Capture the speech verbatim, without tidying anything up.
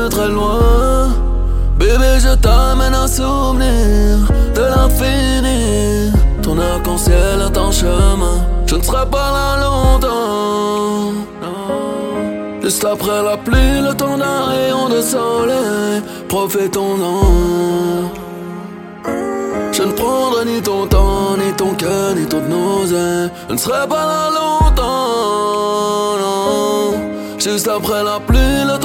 de très loin. Bébé, je t'amène un souvenir de l'infini. Ton arc-en-ciel est en chemin. Je ne serai pas là longtemps. Non. Juste après la pluie, le temps d'un rayon de soleil. Profitons-en. Je ne prendrai ni ton temps, ni ton cœur, ni toute nausée. Je ne serai pas là longtemps, non. Juste après la pluie, le